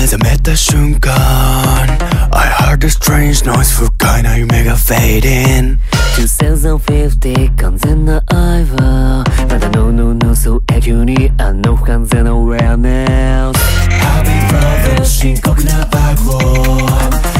目覚めた瞬間 I heard a strange noise 不快な夢が fade in 2050完全な愛はまだのそう永久にあの不完全な awareness Happy problem 深刻なバグを